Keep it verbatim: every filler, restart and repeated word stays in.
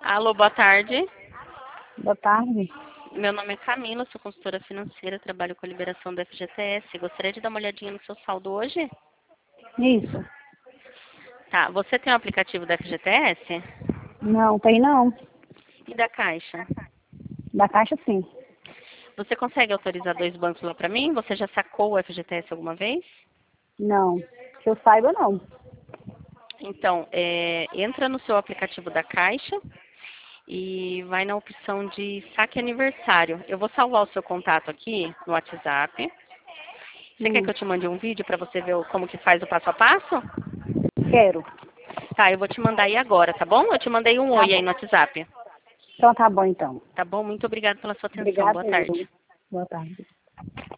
Alô, boa tarde. Boa tarde. Meu nome é Camila, sou consultora financeira, trabalho com a liberação do F G T S. Gostaria de dar uma olhadinha no seu saldo hoje? Isso. Tá, você tem o aplicativo do F G T S? Não, tem não. E da Caixa? Da Caixa, sim. Você consegue autorizar dois bancos lá para mim? Você já sacou o F G T S alguma vez? Não. Que eu saiba, não. Então, é, entra no seu aplicativo da Caixa e vai na opção de saque aniversário. Eu vou salvar o seu contato aqui no WhatsApp. Você quer Hum, que eu te mande um vídeo para você ver o- como que faz o passo a passo? quero. Tá, eu vou te mandar aí agora, tá bom? Eu te mandei um Tá oi aí bom. no WhatsApp. Então tá bom, então. Tá bom? Muito obrigada pela sua atenção. Obrigada, Boa eu. tarde. Boa tarde.